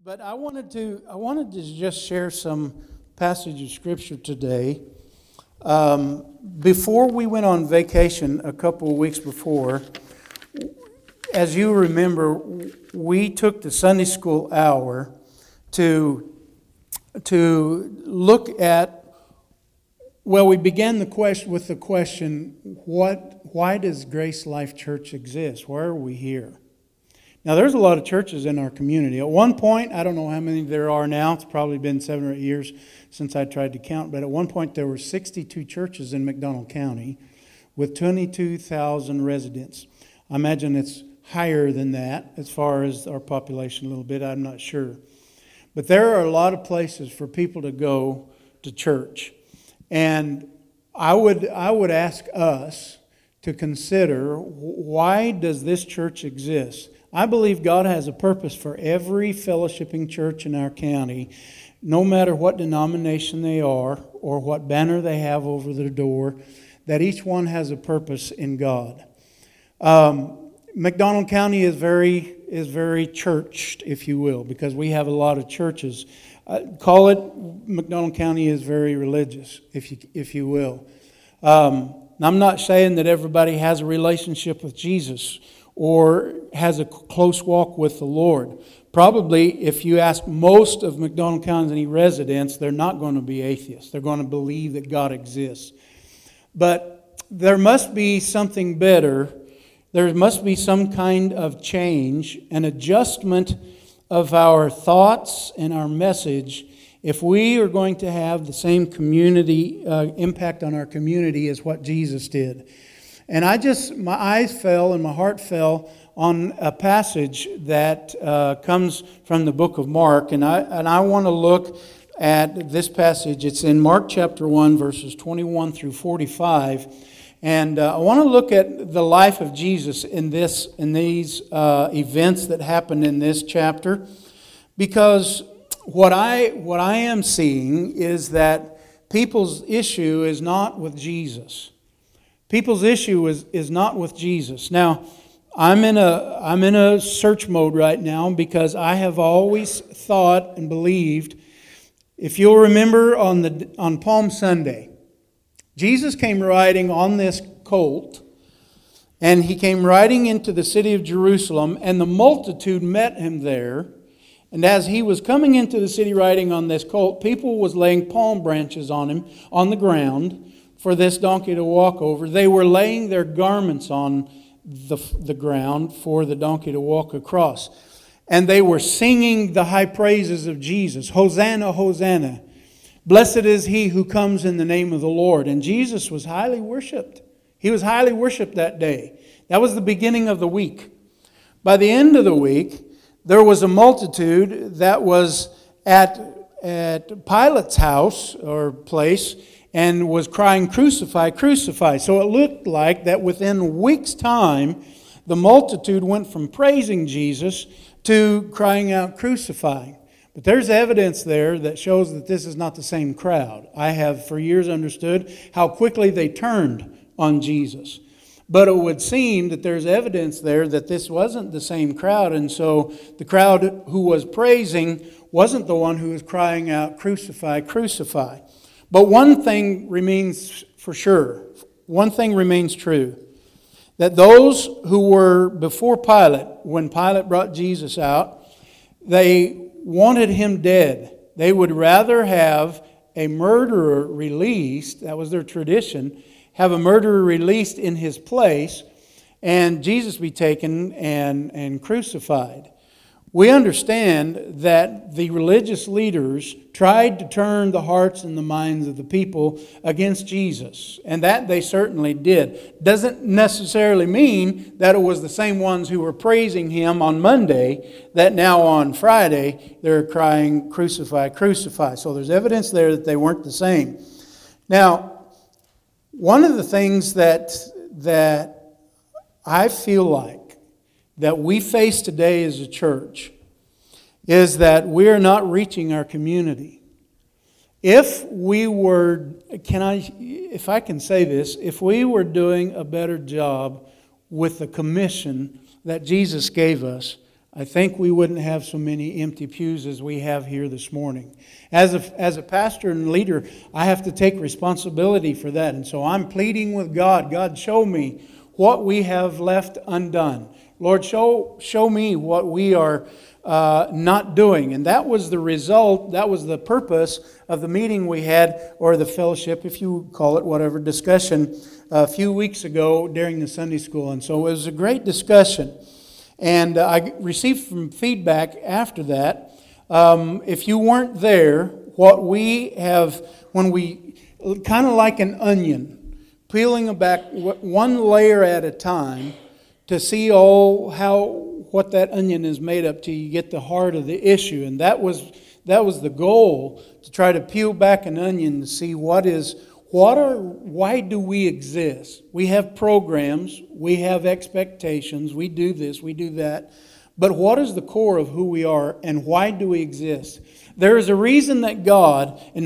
But I wanted to just share some passage of scripture today. Before we went on vacation a couple of weeks before, as you remember, we took the Sunday school hour to look at. Well, we began with the question, why does Grace Life Church exist? Why are we here? Now, there's a lot of churches in our community. At one point, I don't know how many there are now. It's probably been 7 or 8 years since I tried to count. But at one point, there were 62 churches in McDonald County with 22,000 residents. I imagine it's higher than that as far as our population a little bit. I'm not sure. But there are a lot of places for people to go to church. And I would ask us to consider, why does this church exist? I believe God has a purpose for every fellowshipping church in our county, no matter what denomination they are or what banner they have over their door, that each one has a purpose in God. McDonald County is very churched, if you will, because we have a lot of churches. McDonald County is very religious, if you will. I'm not saying that everybody has a relationship with Jesus or has a close walk with the Lord. Probably, if you ask most of McDonald County residents, they're not going to be atheists. They're going to believe that God exists. But there must be something better. There must be some kind of change, an adjustment of our thoughts and our message if we are going to have the same community impact on our community as what Jesus did. And my eyes fell and my heart fell on a passage that comes from the book of Mark. And I want to look at this passage. It's in Mark chapter 1, verses 21 through 45. And I want to look at the life of Jesus in these events that happened in this chapter, because what I am seeing is that people's issue is not with Jesus. People's issue is not with Jesus. Now, I'm in a search mode right now because I have always thought and believed. If you'll remember on Palm Sunday, Jesus came riding on this colt, and he came riding into the city of Jerusalem, and the multitude met him there. And as he was coming into the city riding on this colt, people was laying palm branches on him, on the ground, for this donkey to walk over. They were laying their garments on the ground for the donkey to walk across. And they were singing the high praises of Jesus. Hosanna, Hosanna. Blessed is he who comes in the name of the Lord. And Jesus was highly worshipped. He was highly worshipped that day. That was the beginning of the week. By the end of the week, there was a multitude that was at Pilate's house or place and was crying, "Crucify, crucify." So it looked like that within a week's time, the multitude went from praising Jesus to crying out, "Crucify." But there's evidence there that shows that this is not the same crowd. I have for years understood how quickly they turned on Jesus. But it would seem that there's evidence there that this wasn't the same crowd. And so the crowd who was praising wasn't the one who was crying out, "Crucify, crucify." But one thing remains for sure. One thing remains true. That those who were before Pilate, when Pilate brought Jesus out, they wanted him dead. They would rather have a murderer released, that was their tradition, have a murderer released in his place, and Jesus be taken and crucified. We understand that the religious leaders tried to turn the hearts and the minds of the people against Jesus, and that they certainly did. Doesn't necessarily mean that it was the same ones who were praising him on Monday that now on Friday they're crying, "Crucify, crucify." So there's evidence there that they weren't the same. Now, one of the things that I feel like that we face today as a church is that we are not reaching our community. If we were, if I can say this, if we were doing a better job with the commission that Jesus gave us, I think we wouldn't have so many empty pews as we have here this morning. As a pastor and leader, I have to take responsibility for that. And so I'm pleading with God. God, show me what we have left undone. Lord, show me what we are not doing. And that was the result, that was the purpose of the meeting we had, or the fellowship, if you call it whatever, discussion a few weeks ago during the Sunday school. And so it was a great discussion. And I received some feedback after that. If you weren't there, what we have, when we, kind of like an onion, peeling back one layer at a time to see what that onion is made up till you get the heart of the issue. And that was the goal, to try to peel back an onion to see why do we exist? We have programs, we have expectations, we do this, we do that. But what is the core of who we are, and why do we exist? There is a reason that God, in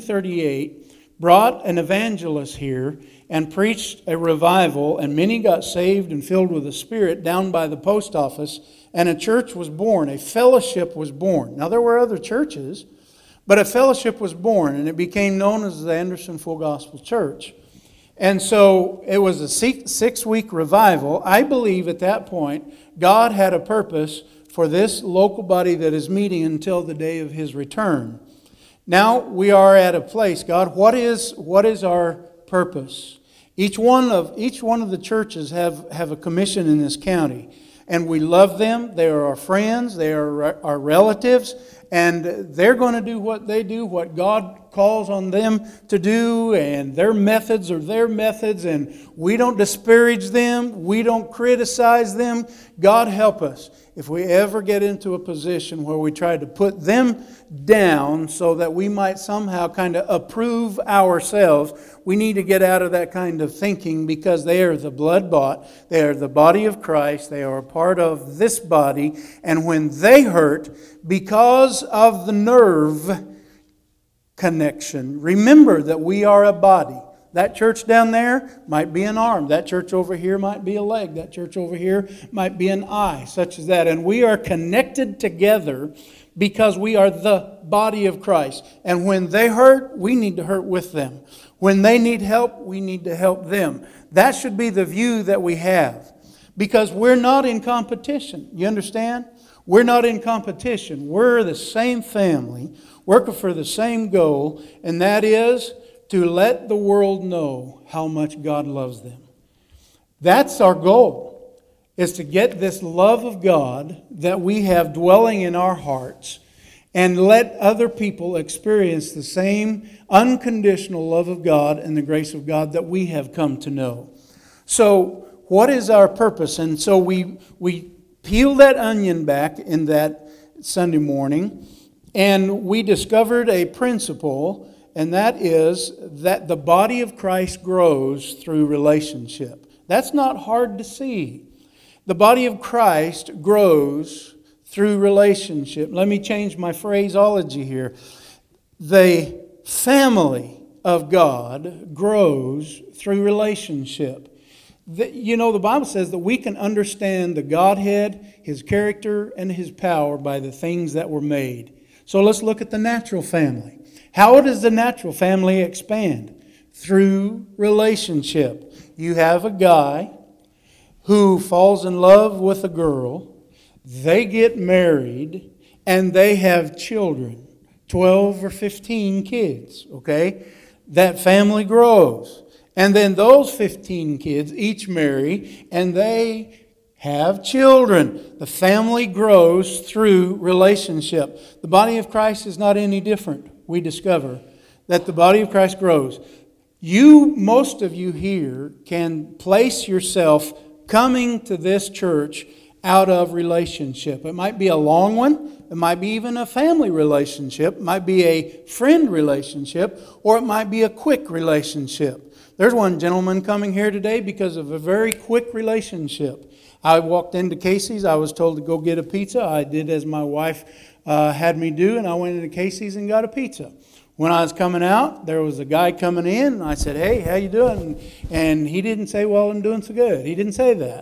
1938, brought an evangelist here and preached a revival, and many got saved and filled with the Spirit down by the post office, and a church was born, a fellowship was born. Now, there were other churches, but a fellowship was born, and it became known as the Anderson Full Gospel Church. And so it was a 6-week revival. I believe at that point, God had a purpose for this local body that is meeting until the day of His return. Now we are at a place, God, what is our purpose? Each one of the churches have a commission in this county. And we love them. They are our friends. They are our relatives. And they're going to do what they do, what God calls on them to do. And their methods are their methods. And we don't disparage them. We don't criticize them. God help us if we ever get into a position where we try to put them down so that we might somehow kind of approve ourselves. We need to get out of that kind of thinking, because they are the blood-bought. They are the body of Christ. They are a part of this body. And when they hurt because of the nerve connection, remember that we are a body. That church down there might be an arm. That church over here might be a leg. That church over here might be an eye, such as that. And we are connected together because we are the body of Christ. And when they hurt, we need to hurt with them. When they need help, we need to help them. That should be the view that we have, because we're not in competition. You understand? We're not in competition. We're the same family, working for the same goal, and that is to let the world know how much God loves them. That's our goal, is to get this love of God that we have dwelling in our hearts and let other people experience the same unconditional love of God and the grace of God that we have come to know. So, what is our purpose? And so we peel that onion back in that Sunday morning, and we discovered a principle. And that is that the body of Christ grows through relationship. That's not hard to see. The body of Christ grows through relationship. Let me change my phraseology here. The family of God grows through relationship. The Bible says that we can understand the Godhead, His character, and His power by the things that were made. So let's look at the natural family. How does the natural family expand? Through relationship. You have a guy who falls in love with a girl. They get married and they have children. 12 or 15 kids, okay? That family grows. And then those 15 kids each marry and they have children. The family grows through relationship. The body of Christ is not any different. We discover that the body of Christ grows. Most of you here can place yourself coming to this church out of relationship. It might be a long one. It might be even a family relationship. It might be a friend relationship. Or it might be a quick relationship. There's one gentleman coming here today because of a very quick relationship. I walked into Casey's. I was told to go get a pizza. I did as my wife had me do, and I went into Casey's and got a pizza. When I was coming out, there was a guy coming in, and I said, "Hey, how you doing?" And he didn't say, "Well, I'm doing so good." He didn't say that.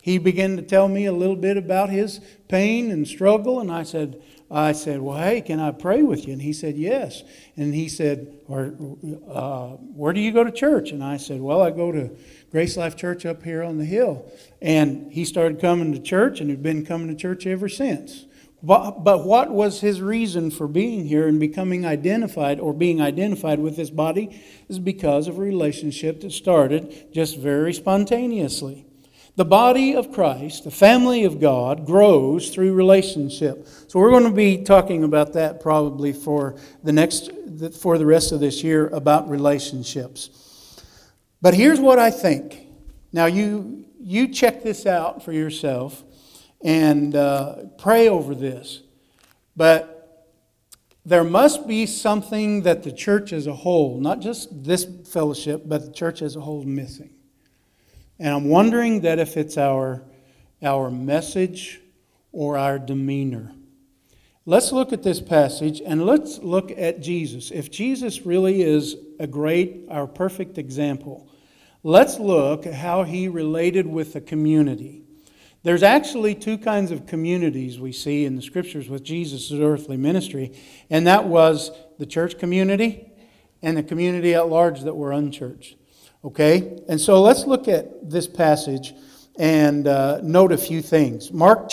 he began to tell me a little bit about his pain and struggle. And I said, well, hey, can I pray with you? And he said, yes. And he said, where do you go to church? And I said, well, I go to Grace Life Church up here on the hill. And he started coming to church, and he'd been coming to church ever since. But what was his reason for being here and becoming identified or being identified with this body is because of a relationship that started just very spontaneously. The body of Christ, the family of God, grows through relationship. So we're going to be talking about that probably for the rest of this year, about relationships. But here's what I think. Now you check this out for yourself and pray over this. But there must be something that the church as a whole, not just this fellowship, but the church as a whole, is missing. And I'm wondering that if it's our message or our demeanor. Let's look at this passage and let's look at Jesus. If Jesus really is our perfect example, let's look at how he related with the community. There's actually two kinds of communities we see in the Scriptures with Jesus' earthly ministry, and that was the church community and the community at large that were unchurched. Okay? And so let's look at this passage and note a few things. Mark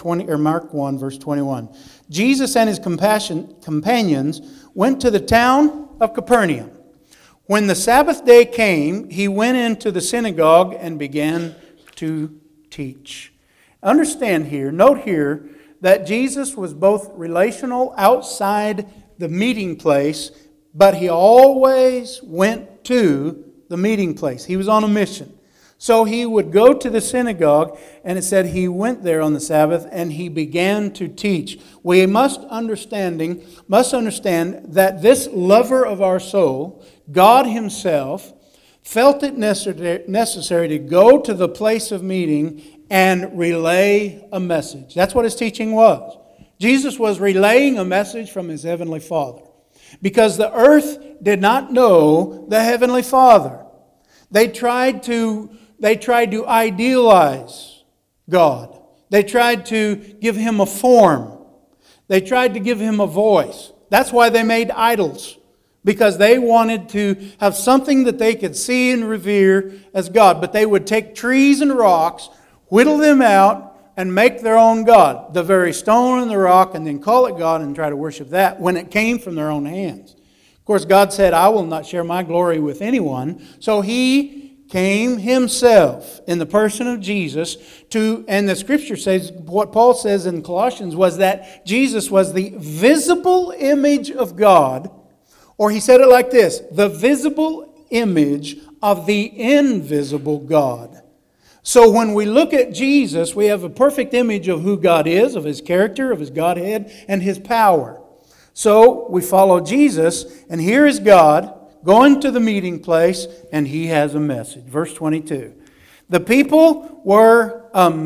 1, verse 21. Jesus and his companions went to the town of Capernaum. When the Sabbath day came, he went into the synagogue and began to teach. Note here, that Jesus was both relational outside the meeting place, but he always went to the meeting place. He was on a mission. So he would go to the synagogue, and it said he went there on the Sabbath and he began to teach. We must understand that this lover of our soul, God himself, felt it necessary to go to the place of meeting and relay a message. That's what his teaching was. Jesus was relaying a message from his heavenly Father. Because the earth did not know the heavenly Father. They tried to idealize God. They tried to give him a form. They tried to give him a voice. That's why they made idols. Because they wanted to have something that they could see and revere as God. But they would take trees and rocks, whittle them out, and make their own God. The very stone and the rock, and then call it God and try to worship that when it came from their own hands. Of course, God said, I will not share my glory with anyone. So he came himself in the person of Jesus and the Scripture says, what Paul says in Colossians was that Jesus was the visible image of God. Or he said it like this, the visible image of the invisible God. So when we look at Jesus, we have a perfect image of who God is, of his character, of his Godhead, and his power. So we follow Jesus, and here is God going to the meeting place, and he has a message. Verse 22. The people were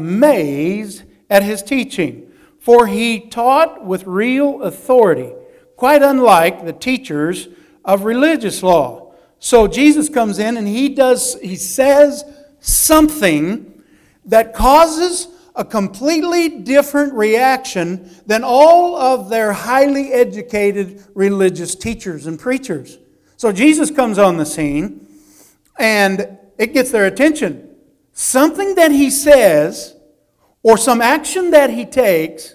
amazed at his teaching, for he taught with real authority, quite unlike the teachers of religious law. So Jesus comes in and he says something that causes a completely different reaction than all of their highly educated religious teachers and preachers. So Jesus comes on the scene and it gets their attention. Something that he says or some action that he takes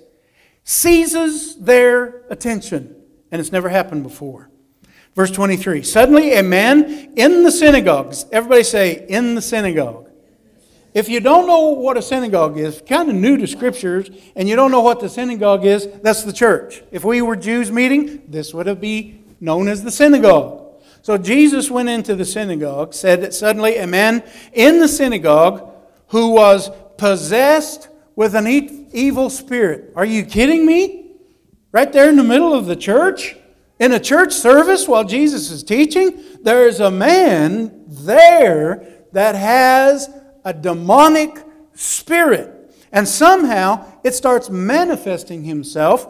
seizes their attention. And it's never happened before. Verse 23, suddenly a man in the synagogue, everybody say, in the synagogue. If you don't know what a synagogue is, kind of new to Scriptures, and you don't know what the synagogue is, that's the church. If we were Jews meeting, this would be known as the synagogue. So Jesus went into the synagogue, said that suddenly a man in the synagogue who was possessed with an evil spirit. Are you kidding me? Right there in the middle of the church? In a church service while Jesus is teaching, there's a man there that has a demonic spirit. And somehow it starts manifesting himself,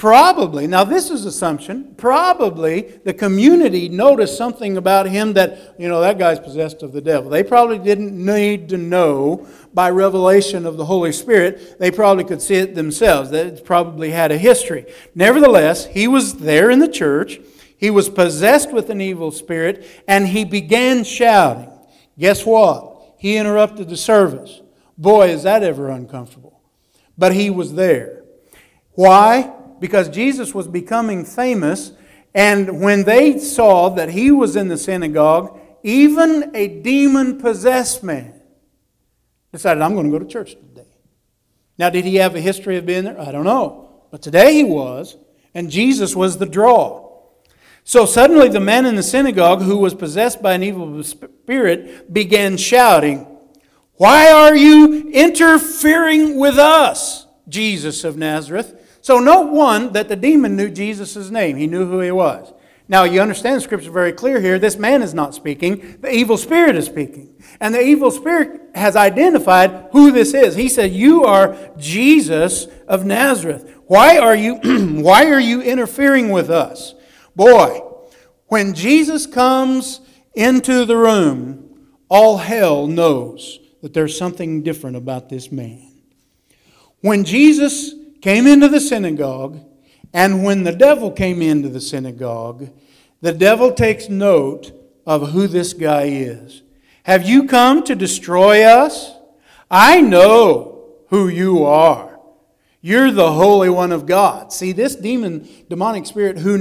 Probably, now this is assumption, probably the community noticed something about him that, that guy's possessed of the devil. They probably didn't need to know by revelation of the Holy Spirit. They probably could see it themselves. They probably had a history. Nevertheless, he was there in the church. He was possessed with an evil spirit, and he began shouting. Guess what? He interrupted the service. Boy, is that ever uncomfortable. But he was there. Why? Because Jesus was becoming famous, and when they saw that he was in the synagogue, even a demon-possessed man decided, I'm going to go to church today. Now, did he have a history of being there? I don't know. But today he was, and Jesus was the draw. So suddenly the man in the synagogue who was possessed by an evil spirit began shouting, "Why are you interfering with us, Jesus of Nazareth?" So note one, that the demon knew Jesus' name. He knew who he was. Now you understand the Scripture is very clear here. This man is not speaking. The evil spirit is speaking. And the evil spirit has identified who this is. He said, "You are Jesus of Nazareth. Why are you interfering with us?" Boy, when Jesus comes into the room, all hell knows that there's something different about this man. When Jesus came into the synagogue, and when the devil came into the synagogue, the devil takes note of who this guy is. Have you come to destroy us? I know who you are. You're the Holy One of God. See, this demonic spirit who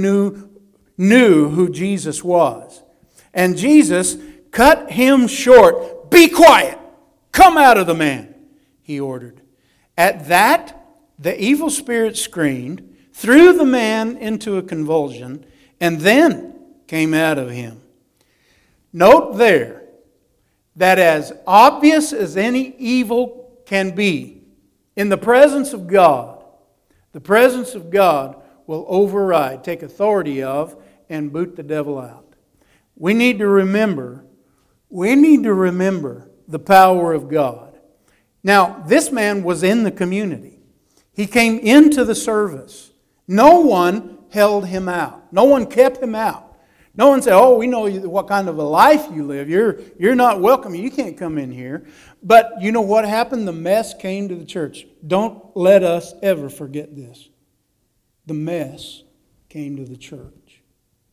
knew who Jesus was. And Jesus cut him short. "Be quiet! Come out of the man," he ordered. At that, the evil spirit screamed, threw the man into a convulsion, and then came out of him. Note there that as obvious as any evil can be, in the presence of God, the presence of God will override, take authority of, and boot the devil out. We need to remember the power of God. Now, this man was in the community. He came into the service. No one held him out. No one kept him out. No one said, "Oh, we know what kind of a life you live. You're not welcome. You can't come in here." But you know what happened? The mess came to the church. Don't let us ever forget this. The mess came to the church.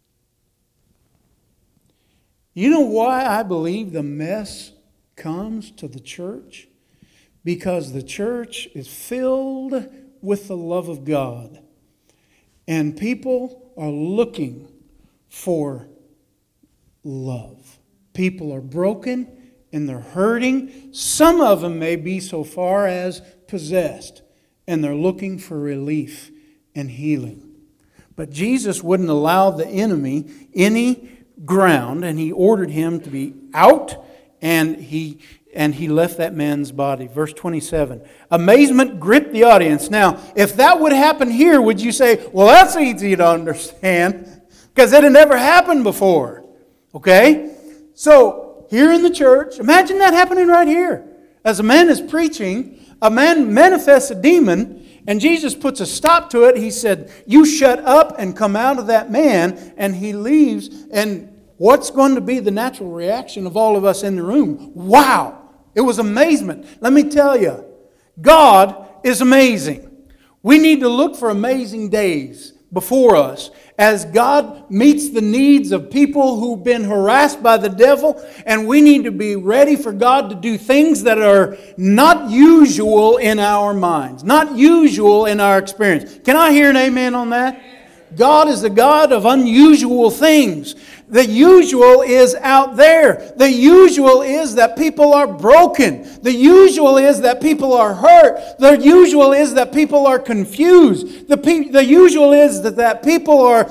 You know why I believe the mess comes to the church? Because the church is filled with the love of God. And people are looking for love. People are broken and they're hurting. Some of them may be so far as possessed. And they're looking for relief and healing. But Jesus wouldn't allow the enemy any ground. And he ordered him to be out. And he left that man's body. Verse 27. Amazement gripped the audience. Now, if that would happen here, would you say, "Well, that's easy to understand," because it had never happened before. Okay? So, here in the church, imagine that happening right here. As a man is preaching, a man manifests a demon, and Jesus puts a stop to it. He said, "You shut up and come out of that man," and he leaves. And what's going to be the natural reaction of all of us in the room? Wow! It was amazement. Let me tell you, God is amazing. We need to look for amazing days before us as God meets the needs of people who've been harassed by the devil, and we need to be ready for God to do things that are not usual in our minds, not usual in our experience. Can I hear an amen on that? God is the God of unusual things. The usual is out there. The usual is that people are broken. The usual is that people are hurt. The usual is that people are confused. The usual is that people are,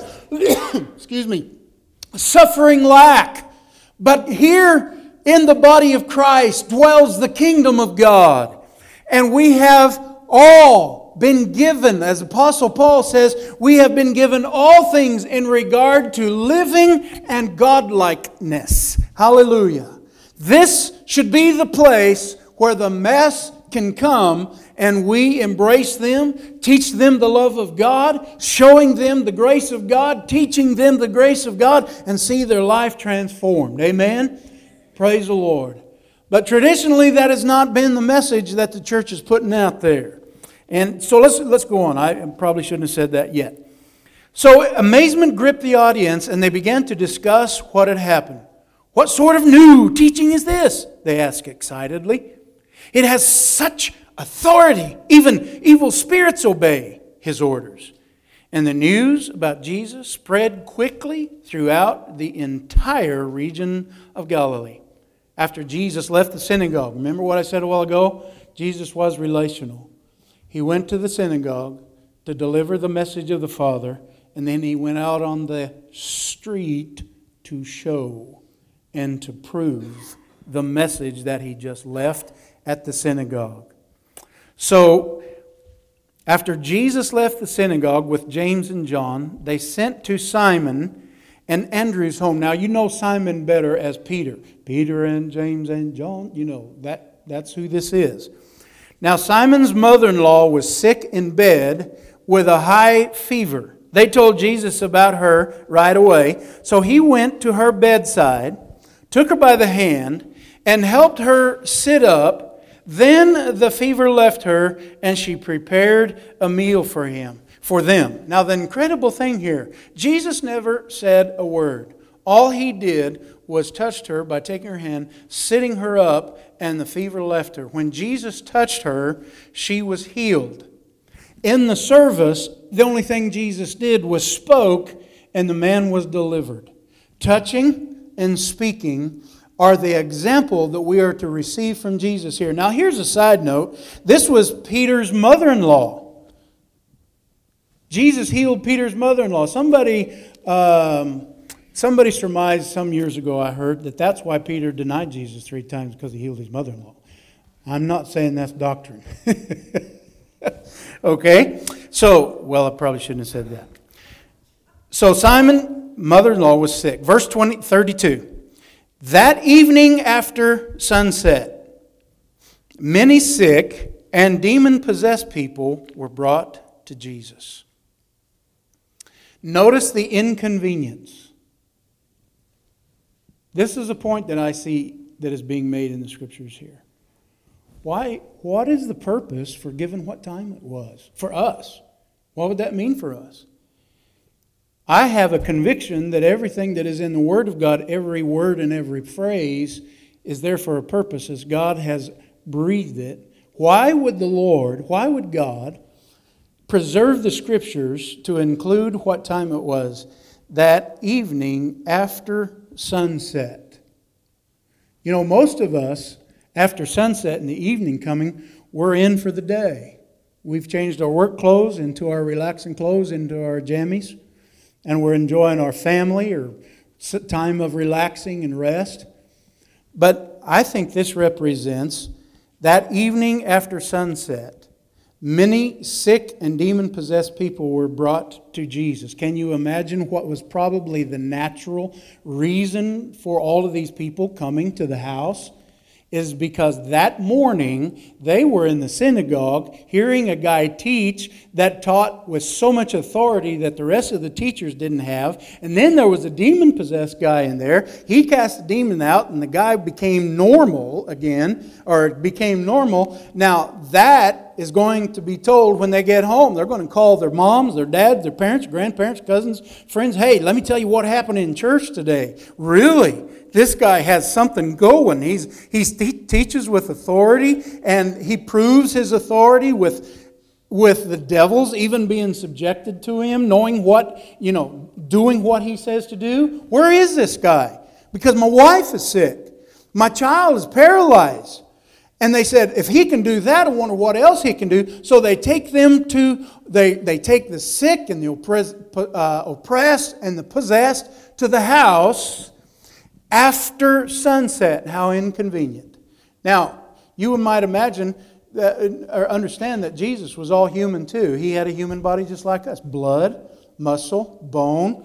suffering lack. But here in the body of Christ dwells the kingdom of God. And we have all been given, as Apostle Paul says, we have been given all things in regard to living and godlikeness. Hallelujah. This should be the place where the mess can come and we embrace them, teach them the love of God, showing them the grace of God, teaching them the grace of God, and see their life transformed. Amen? Praise the Lord. But traditionally, that has not been the message that the church is putting out there. And so let's go on. I probably shouldn't have said that yet. So amazement gripped the audience, and they began to discuss what had happened. "What sort of new teaching is this?" they asked excitedly. "It has such authority. Even evil spirits obey His orders." And the news about Jesus spread quickly throughout the entire region of Galilee. After Jesus left the synagogue, remember what I said a while ago? Jesus was relational. He went to the synagogue to deliver the message of the Father, and then He went out on the street to show and to prove the message that He just left at the synagogue. So, after Jesus left the synagogue with James and John, they sent to Simon and Andrew's home. Now, you know Simon better as Peter. Peter and James and John, you know, that's who this is. Now, Simon's mother-in-law was sick in bed with a high fever. They told Jesus about her right away. So He went to her bedside, took her by the hand, and helped her sit up. Then the fever left her, and she prepared a meal for them. Now, the incredible thing here, Jesus never said a word. All He did was touched her by taking her hand, sitting her up, and the fever left her. When Jesus touched her, she was healed. In the service, the only thing Jesus did was spoke, and the man was delivered. Touching and speaking are the example that we are to receive from Jesus here. Now, here's a side note. This was Peter's mother-in-law. Jesus healed Peter's mother-in-law. Somebody surmised some years ago, I heard, that that's why Peter denied Jesus 3 times, because he healed his mother-in-law. I'm not saying that's doctrine. Okay? So, well, I probably shouldn't have said that. So Simon, mother-in-law, was sick. Verse 32. That evening after sunset, many sick and demon-possessed people were brought to Jesus. Notice the inconvenience. This is a point that I see that is being made in the Scriptures here. Why? What is the purpose for given what time it was? For us. What would that mean for us? I have a conviction that everything that is in the Word of God, every word and every phrase, is there for a purpose as God has breathed it. Why would God preserve the Scriptures to include what time it was? That evening after sunset. You know, most of us, after sunset and the evening coming, we're in for the day. We've changed our work clothes into our relaxing clothes, into our jammies, and we're enjoying our family or time of relaxing and rest. But I think this represents that evening after sunset. Many sick and demon-possessed people were brought to Jesus. Can you imagine what was probably the natural reason for all of these people coming to the house? Is because that morning they were in the synagogue hearing a guy teach that taught with so much authority that the rest of the teachers didn't have. And then there was a demon-possessed guy in there. He cast the demon out and the guy became normal again, or became normal. Now that is going to be told when they get home. They're going to call their moms, their dads, their parents, grandparents, cousins, friends. Hey, let me tell you what happened in church today. Really? This guy has something going. He teaches with authority, and he proves his authority with the devils even being subjected to him, knowing what, doing what he says to do. Where is this guy? Because my wife is sick. My child is paralyzed. And they said, if he can do that, I wonder what else he can do. So they take them they take the sick and the oppressed and the possessed to the house after sunset. How inconvenient. Now, you might imagine or understand that Jesus was all human too. He had a human body just like us. Blood, muscle, bone.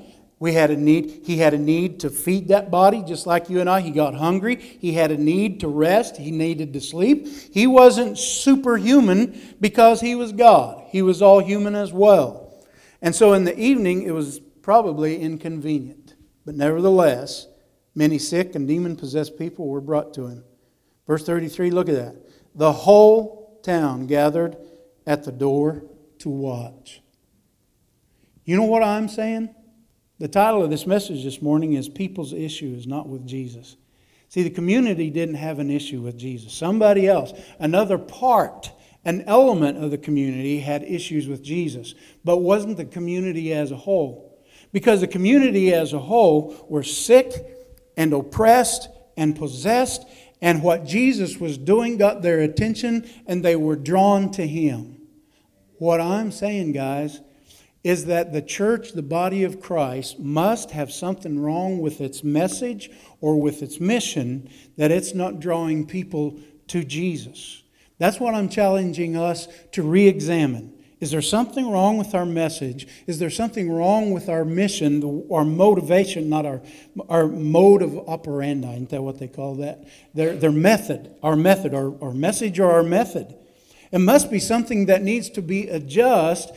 He had a need to feed that body just like you and I. He got hungry. He had a need to rest. He needed to sleep. He wasn't superhuman because He was God. He was all human as well. And so in the evening, it was probably inconvenient. But nevertheless, many sick and demon-possessed people were brought to Him. Verse 33, look at that. The whole town gathered at the door to watch. You know what I'm saying? The title of this message this morning is People's Issue is Not with Jesus. See, the community didn't have an issue with Jesus. Somebody else, another part, an element of the community had issues with Jesus, but wasn't the community as a whole. Because the community as a whole were sick and oppressed and possessed, and what Jesus was doing got their attention and they were drawn to Him. What I'm saying, guys, is that the church, the body of Christ, must have something wrong with its message or with its mission, that it's not drawing people to Jesus. That's what I'm challenging us to re-examine. Is there something wrong with our message? Is there something wrong with our mission, our motivation, not our mode of operandi? Isn't that what they call that? Their method, our message or our method. It must be something that needs to be adjusted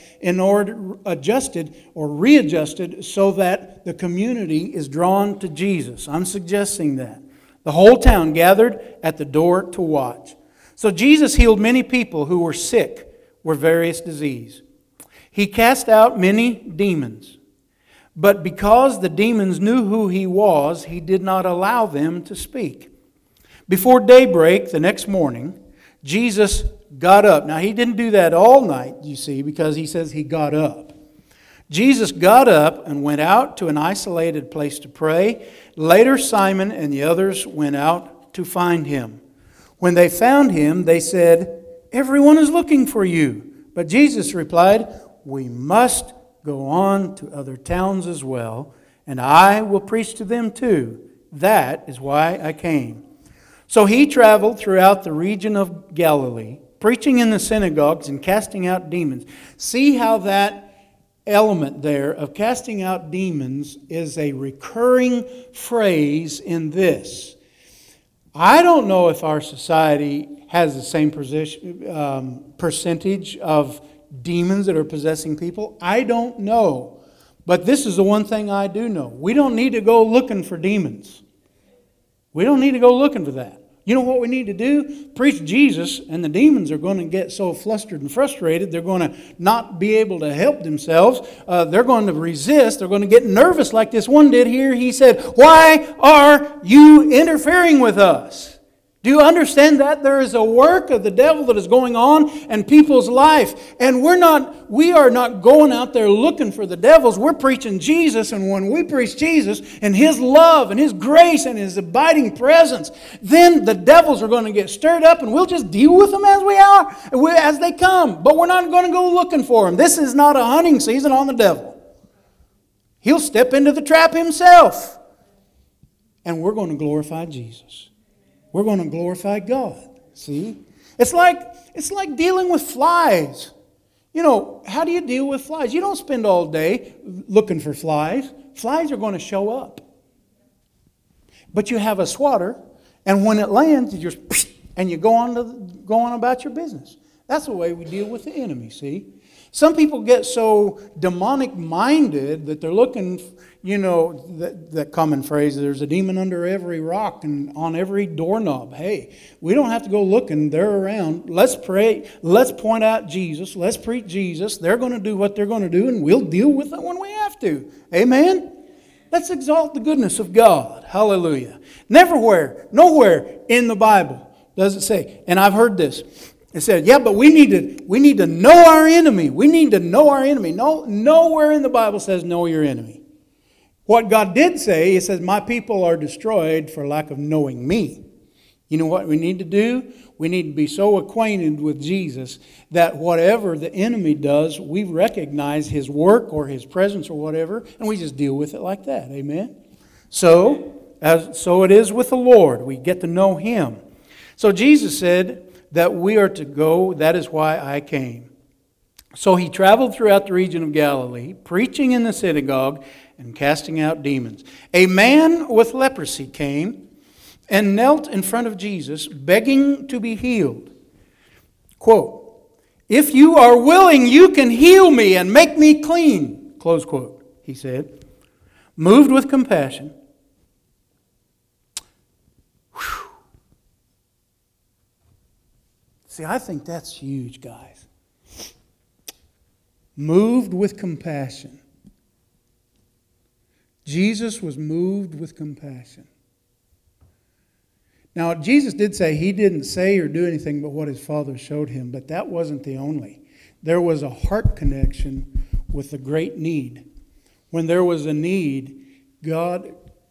or readjusted so that the community is drawn to Jesus. I'm suggesting that. The whole town gathered at the door to watch. So Jesus healed many people who were sick with various disease. He cast out many demons. But because the demons knew who He was, He did not allow them to speak. Before daybreak the next morning, Jesus got up. Now, He didn't do that all night, you see, because He says He got up. Jesus got up and went out to an isolated place to pray. Later, Simon and the others went out to find Him. When they found Him, they said, "Everyone is looking for you." But Jesus replied, "We must go on to other towns as well, and I will preach to them too. That is why I came." So He traveled throughout the region of Galilee, preaching in the synagogues and casting out demons. See how that element there of casting out demons is a recurring phrase in this. I don't know if our society has the same percentage of demons that are possessing people. I don't know. But this is the one thing I do know. We don't need to go looking for demons. We don't need to go looking for that. You know what we need to do? Preach Jesus, and the demons are going to get so flustered and frustrated, they're going to not be able to help themselves. They're going to resist. They're going to get nervous like this one did here. He said, "Why are you interfering with us?" Do you understand that? There is a work of the devil that is going on in people's life. And we are not going out there looking for the devils. We're preaching Jesus. And when we preach Jesus and His love and His grace and His abiding presence, then the devils are going to get stirred up and we'll just deal with them as they come. But we're not going to go looking for them. This is not a hunting season on the devil. He'll step into the trap himself. And we're going to glorify Jesus. We're going to glorify God. See? It's like dealing with flies. You know, how do you deal with flies? You don't spend all day looking for flies. Flies are going to show up. But you have a swatter, and when it lands, you just and you go on about your business. That's the way we deal with the enemy, see? Some people get so demonic-minded that they're looking, you know, that common phrase, there's a demon under every rock and on every doorknob. Hey, we don't have to go looking. They're around. Let's pray. Let's point out Jesus. Let's preach Jesus. They're going to do what they're going to do, and we'll deal with it when we have to. Amen? Let's exalt the goodness of God. Hallelujah. Nowhere in the Bible does it say, and I've heard this, it said, yeah, but we need to know our enemy. We need to know our enemy. No, nowhere in the Bible says know your enemy. What God did say, it says, my people are destroyed for lack of knowing me. You know what we need to do? We need to be so acquainted with Jesus that whatever the enemy does, we recognize his work or his presence or whatever, and we just deal with it like that. Amen? So it is with the Lord. We get to know Him. So Jesus said that we are to go, that is why I came. So he traveled throughout the region of Galilee, preaching in the synagogue and casting out demons. A man with leprosy came and knelt in front of Jesus, begging to be healed. Quote, "If you are willing, you can heal me and make me clean," close quote, he said, moved with compassion. Whew. See, I think that's huge, guys. Moved with compassion. Jesus was moved with compassion. Now, Jesus did say he didn't say or do anything but what his Father showed him, but that wasn't the only. There was a heart connection with the great need. When there was a need, God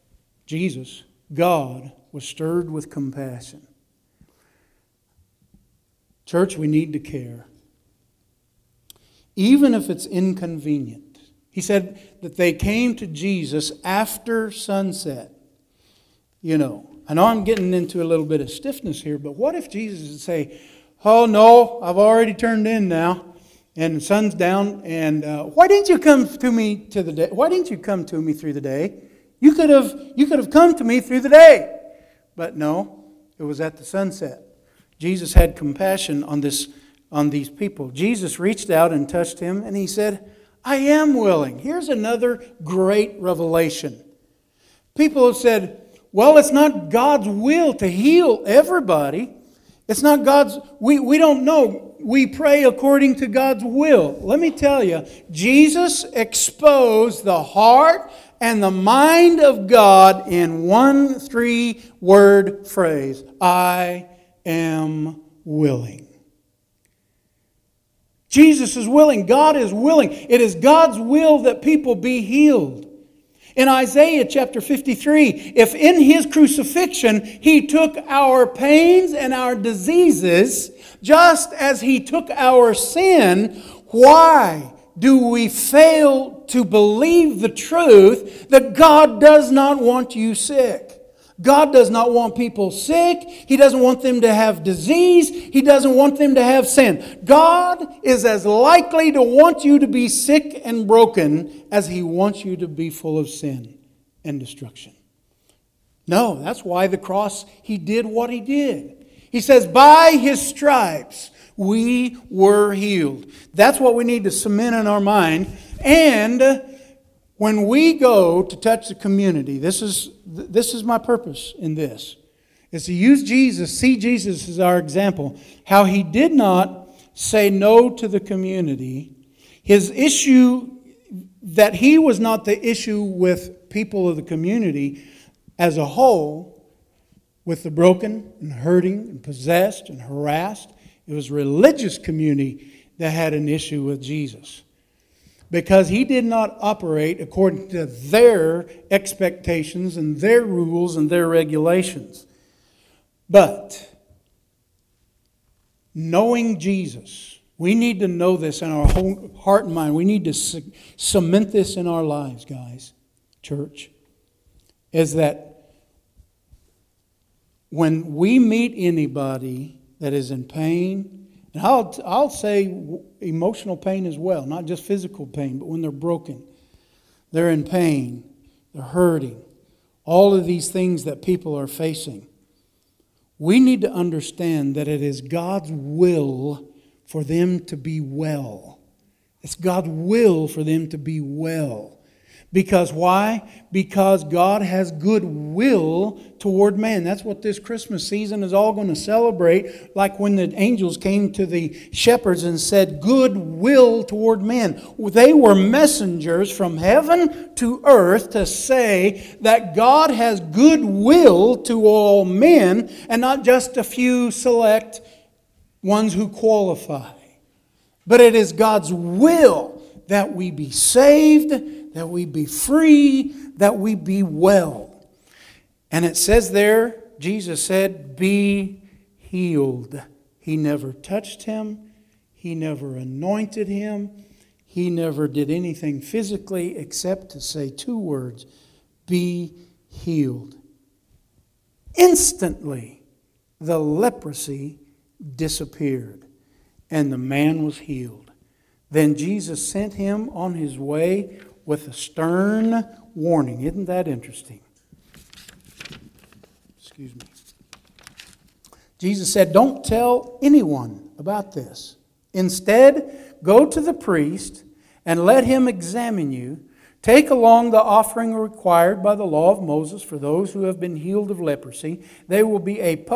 was stirred with compassion. Church, we need to care. Even if it's inconvenient. He said that they came to Jesus after sunset. You know, I know I'm getting into a little bit of stiffness here, but what if Jesus would say, "Oh no, I've already turned in now, and the sun's down, and why didn't you come to me to the day? Why didn't you come to me through the day? You could have come to me through the day." But no, it was at the sunset. Jesus had compassion on these people. Jesus reached out and touched him, and he said, "I am willing." Here's another great revelation. People have said, well, it's not God's will to heal everybody. It's not God's, we don't know. We pray according to God's will. Let me tell you, Jesus exposed the heart and the mind of God in one 3-word phrase. I am willing. Jesus is willing. God is willing. It is God's will that people be healed. In Isaiah chapter 53, if in His crucifixion He took our pains and our diseases, just as He took our sin, why do we fail to believe the truth that God does not want you sick? God does not want people sick. He doesn't want them to have disease. He doesn't want them to have sin. God is as likely to want you to be sick and broken as He wants you to be full of sin and destruction. No, that's why the cross, He did what He did. He says, by His stripes we were healed. That's what we need to cement in our mind. And when we go to touch the community, this is my purpose in this, is to use Jesus, see Jesus as our example, how He did not say no to the community. His issue, that He was not the issue with people of the community as a whole, with the broken and hurting and possessed and harassed. It was religious community that had an issue with Jesus. Because He did not operate according to their expectations and their rules and their regulations. But knowing Jesus, we need to know this in our whole heart and mind. We need to cement this in our lives, guys, church, is that when we meet anybody that is in pain, and I'll say emotional pain as well, not just physical pain, but when they're broken, they're in pain, they're hurting, all of these things that people are facing. We need to understand that it is God's will for them to be well. It's God's will for them to be well. Because why? Because God has goodwill toward man. That's what this Christmas season is all going to celebrate. Like when the angels came to the shepherds and said, goodwill toward men. They were messengers from heaven to earth to say that God has goodwill to all men and not just a few select ones who qualify. But it is God's will that we be saved, that we be free, that we be well. And it says there, Jesus said, be healed. He never touched him. He never anointed him. He never did anything physically except to say 2 words, be healed. Instantly, the leprosy disappeared and the man was healed. Then Jesus sent him on his way with a stern warning. Isn't that interesting? Excuse me. Jesus said, don't tell anyone about this. Instead, go to the priest and let him examine you. Take along the offering required by the law of Moses for those who have been healed of leprosy. This will be a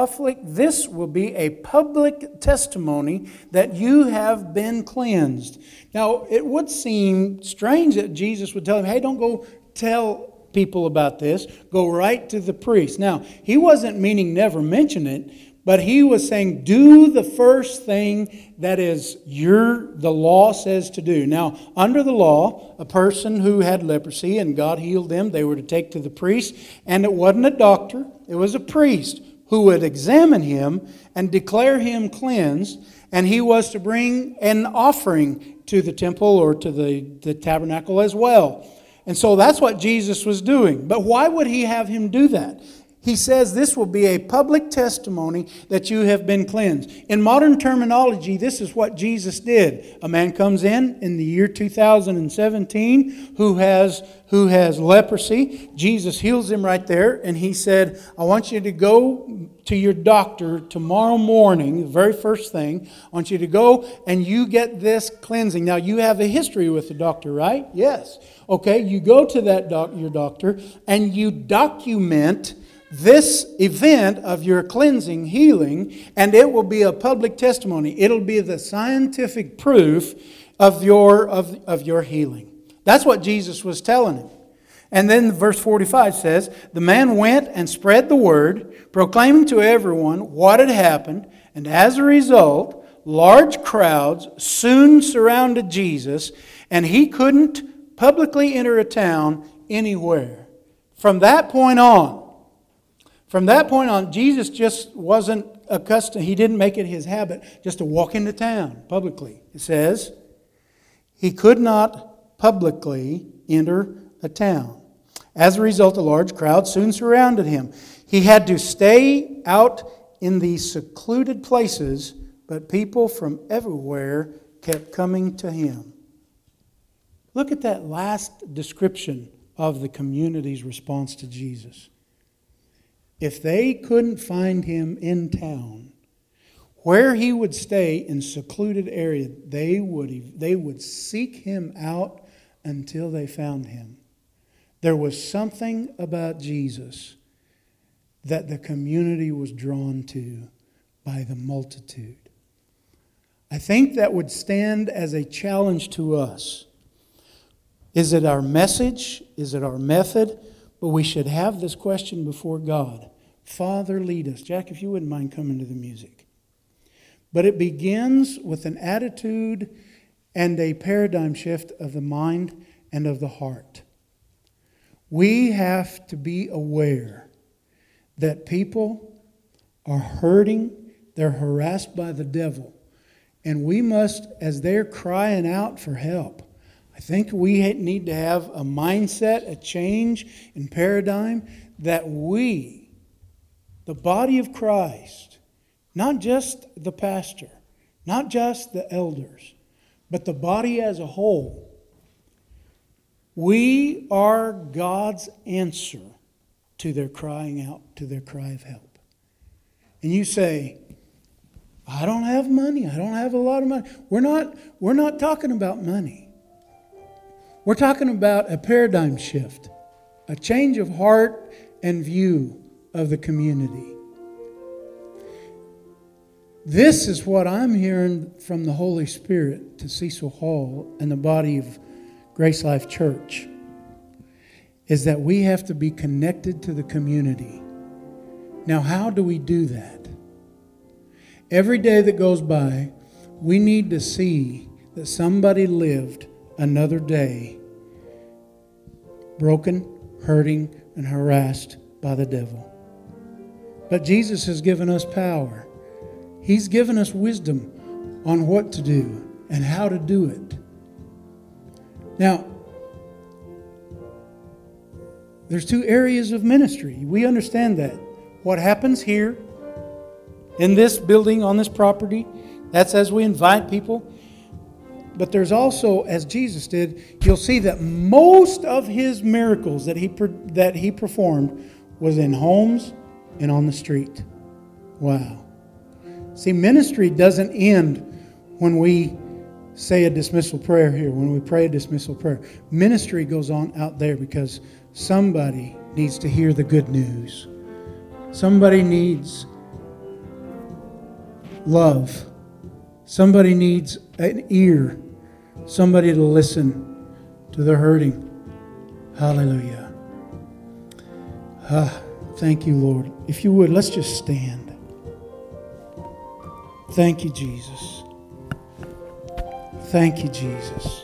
public testimony that you have been cleansed. Now, it would seem strange that Jesus would tell him, hey, don't go tell people about this. Go right to the priest. Now, he wasn't meaning never mention it, but he was saying, do the first thing that is the law says to do. Now, under the law, a person who had leprosy and God healed them, they were to take to the priest. And it wasn't a doctor, it was a priest who would examine him and declare him cleansed. And he was to bring an offering to the temple or to the tabernacle as well. And so that's what Jesus was doing. But why would he have him do that? He says this will be a public testimony that you have been cleansed. In modern terminology, this is what Jesus did. A man comes in the year 2017 who has leprosy. Jesus heals him right there, and he said, I want you to go to your doctor tomorrow morning, the very first thing. I want you to go and you get this cleansing. Now, you have a history with the doctor, right? Yes. Okay, you go to your doctor and you document this event of your cleansing, healing, and it will be a public testimony. It'll be the scientific proof of your healing. That's what Jesus was telling him. And then verse 45 says, the man went and spread the word, proclaiming to everyone what had happened, and as a result, large crowds soon surrounded Jesus, and he couldn't publicly enter a town anywhere. From that point on, Jesus just wasn't accustomed. He didn't make it his habit just to walk into town publicly. It says he could not publicly enter a town. As a result, a large crowd soon surrounded him. He had to stay out in these secluded places, but people from everywhere kept coming to him. Look at that last description of the community's response to Jesus. If they couldn't find him in town, where he would stay in secluded area, they would seek him out until they found him. There was something about Jesus that the community was drawn to by the multitude. I think that would stand as a challenge to us. Is it our message? Is it our method? But we should have this question before God. Father, lead us. Jack, if you wouldn't mind coming to the music. But it begins with an attitude and a paradigm shift of the mind and of the heart. We have to be aware that people are hurting, they're harassed by the devil. And we must, as they're crying out for help, I think we need to have a mindset, a change in paradigm that we, the body of Christ, not just the pastor, not just the elders, but the body as a whole, we are God's answer to their crying out, to their cry of help. And you say, I don't have money. I don't have a lot of money. We're not talking about money. We're talking about a paradigm shift, a change of heart and view of the community. This is what I'm hearing from the Holy Spirit to Cecil Hall and the body of Grace Life Church, is that we have to be connected to the community. Now, how do we do that? Every day that goes by, we need to see that somebody lived another day broken, hurting, and harassed by the devil. But Jesus has given us power. He's given us wisdom on what to do and how to do it. Now, there's two areas of ministry. We understand that. What happens here in this building, on this property, that's as we invite people. But there's also, as Jesus did, you'll see that most of His miracles that He performed was in homes and on the street. Wow. See, ministry doesn't end when we say a dismissal prayer here, when we pray a dismissal prayer. Ministry goes on out there because somebody needs to hear the good news. Somebody needs love. Somebody needs an ear. Somebody to listen to the hurting. Hallelujah. Thank you, Lord. If you would, let's just stand. Thank you, Jesus. Thank you, Jesus.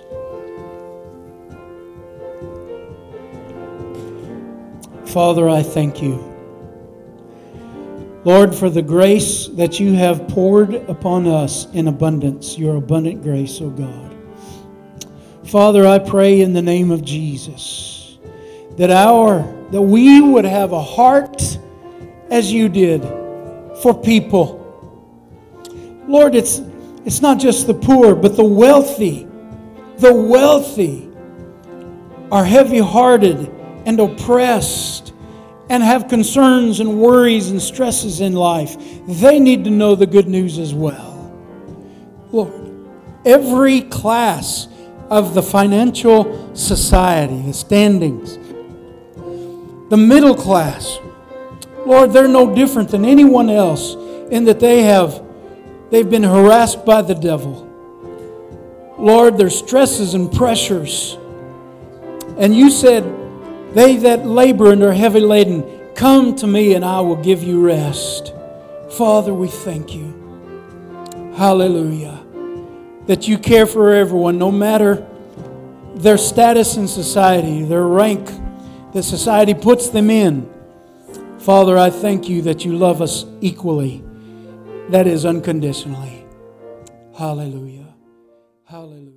Father, I thank you, Lord, for the grace that you have poured upon us in abundance, your abundant grace, O God. Father, I pray in the name of Jesus that we would have a heart as you did for people. Lord, it's not just the poor, but the wealthy. The wealthy are heavy-hearted and oppressed and have concerns and worries and stresses in life. They need to know the good news as well. Lord, every class of the financial society, the standings, the middle class, Lord, they're no different than anyone else in that they've been harassed by the devil. Lord, there's stresses and pressures. And you said, they that labor and are heavy laden, come to me and I will give you rest. Father, we thank you. Hallelujah. That you care for everyone, no matter their status in society, their rank that society puts them in. Father, I thank you that you love us equally. That is unconditionally. Hallelujah. Hallelujah.